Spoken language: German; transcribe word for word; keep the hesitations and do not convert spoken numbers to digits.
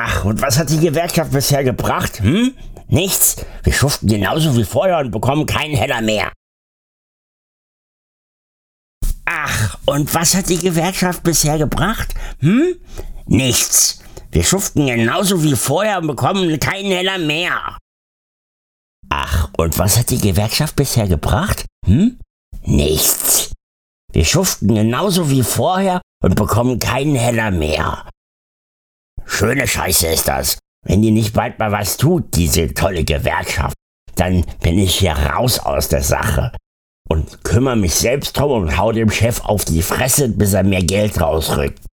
Ach, und was hat die Gewerkschaft bisher gebracht? Hm? Nichts. Wir schuften genauso wie vorher und bekommen keinen Heller mehr. Ach, und was hat die Gewerkschaft bisher gebracht? Hm? Nichts. Wir schuften genauso wie vorher und bekommen keinen Heller mehr. Ach, und was hat die Gewerkschaft bisher gebracht? Hm? Nichts. Wir schuften genauso wie vorher und bekommen keinen Heller mehr. Schöne Scheiße ist das. Wenn die nicht bald mal was tut, diese tolle Gewerkschaft, dann bin ich hier raus aus der Sache und kümmere mich selbst drum und hau dem Chef auf die Fresse, bis er mir Geld rausrückt.